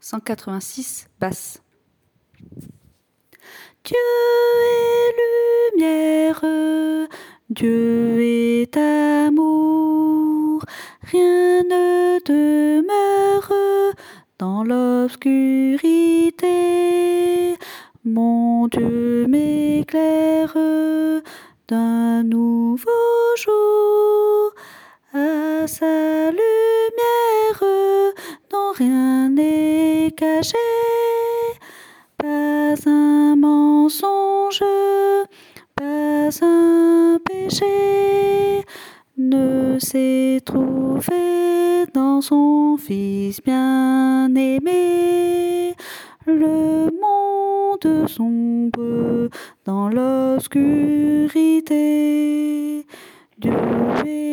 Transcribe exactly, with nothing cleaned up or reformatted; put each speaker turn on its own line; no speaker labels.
cent quatre-vingt-six basse.
Dieu est lumière, Dieu est amour, rien ne demeure dans l'obscurité. Mon Dieu m'éclaire d'un nouveau jour, à sa lumière dont rien n'est caché. Pas un mensonge, pas un péché ne s'est trouvé dans son Fils bien-aimé. Le monde sombre dans l'obscurité, Dieu est